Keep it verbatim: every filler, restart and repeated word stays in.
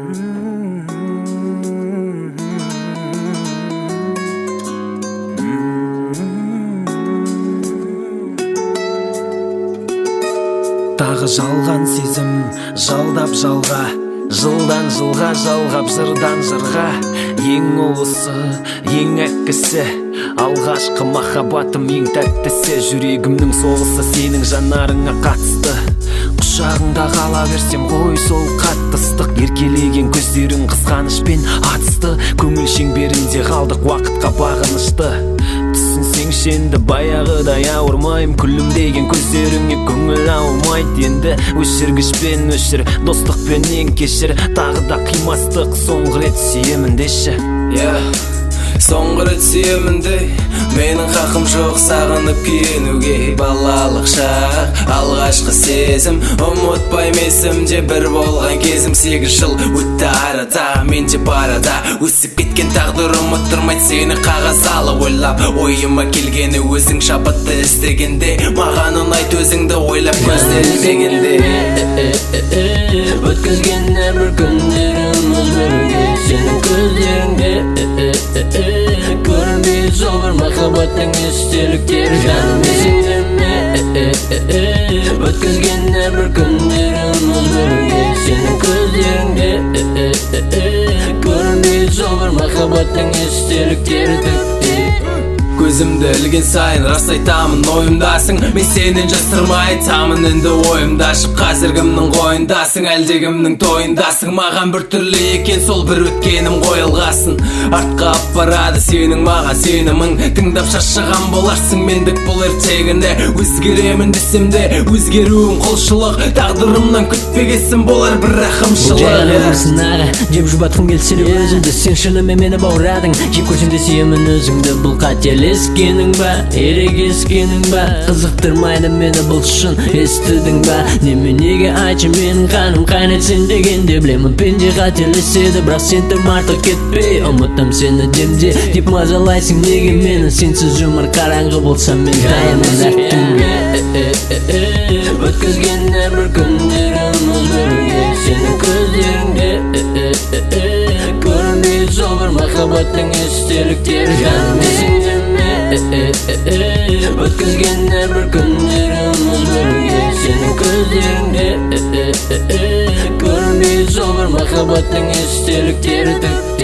Тағы жалған сезім, жалдап жалға, жылдан жылға жалғап жырдан жырға. Ең ұлысы, ең әккісі, алғашқы махаббатым ең тәттісі. Жүрегімнің соғысы сенің жанарыңа қатысты. Құшағыңда қала берсем ғой сол қатты ыстық. Еркелеген көздерің қызғанышпен атысты. Көңіл шеңберінде қалдық уақытқа бағынышты. Түсінсеңші енді баяғыдай ауырмайым. Күлімдеген көздеріңе көңіл ауырмайды енді. Өшіргішпен өшір, достықпен ең кешір. Тағы да қимастық, соңғы рет сүйемін деші. Yeah. Соңғы рет сүйемін де, менің хақым жоқ сағынып күйенуге. Балалық шақ, алғашқы сезім, ұмытпайм есімде бір болған кезім. Сегіз жыл өтті арада, мен де барада. Өсіп кеткен тағдыр ұмыттырмайды сені қағаз алып ойлап. Ойыма келгені өзің шабытты істегенде, маған ұнайт өзіңді ойлап көзделмегенде. Өткізген әрбір күндеріміз бірге, сенің көздеріңде көрінбей сол бір махаббаттың естеліктері. Жаным есіңде ме? Өткізген әрбір күндеріміз бірге, сенің көздеріңде көрінбей сол бір махаббаттың естеліктері. Көзімді ілген сайын рас айтамын ойымдасың. Мен сенен жасырмай айтамын енді ойымды ашып. Қазіргімнің қойындасың, әлдегімнің тойындасың. Маған бір түрлі екен сол бір өткенім қойылғасын. Артқа апарады сенің маған сенімің. Тыңдап шаршаған боларсың мендік бұл ертегінде. Өзгеремін десем де өзгеруім құлшылық. Тағдырымнан күтпегесін болар бір рақымшылық. Жайланырсың аға, жеп жұбатқым келсе өзіңді. Сен шынымен мені бауырадың, жеп көрсем де сүйемін өзіңді. Бұл қателескенің ба, ерегескенің ба? Қызықтырмайды мені бұл шын, естідің ба? Неменеге айтшы менің қаным қайнайды сен дегенде. Білемін пенде қателеседі, бірақ сен тым артық кетпей. Ұмытам сені демде, деп мазалайсың неге мені? Сенсіз өмір қараңғы болса мен дайынмын әр түнге. Өткізген әрбір күндеріміз бірге, сенің көздеріңде көрінбей сол бір махаббаттың естеліктері. Жаным есіңде ме? Өткізген әрбір күндеріміз бірге, сенің көздеріңде көрінбей сол бір махаббаттың естеліктері.